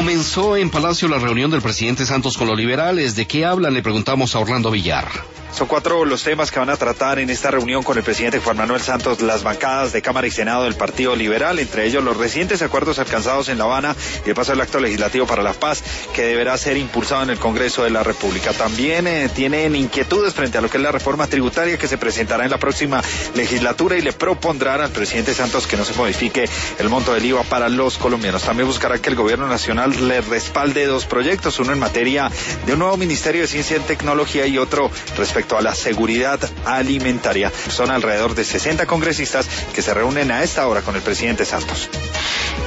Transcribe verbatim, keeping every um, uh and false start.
Comenzó en Palacio la reunión del presidente Santos con los liberales. ¿De qué hablan? Le preguntamos a Orlando Villar. Son cuatro los temas que van a tratar en esta reunión con el presidente Juan Manuel Santos las bancadas de Cámara y Senado del Partido Liberal, entre ellos los recientes acuerdos alcanzados en La Habana y el paso del Acto Legislativo para la Paz, que deberá ser impulsado en el Congreso de la República. También eh, tienen inquietudes frente a lo que es la reforma tributaria que se presentará en la próxima legislatura y le propondrán al presidente Santos que no se modifique el monto del I V A para los colombianos. También buscará que el gobierno nacional le respalde dos proyectos, uno en materia de un nuevo Ministerio de Ciencia y Tecnología y otro respecto a la seguridad alimentaria. Son alrededor de sesenta congresistas que se reúnen a esta hora con el presidente Santos.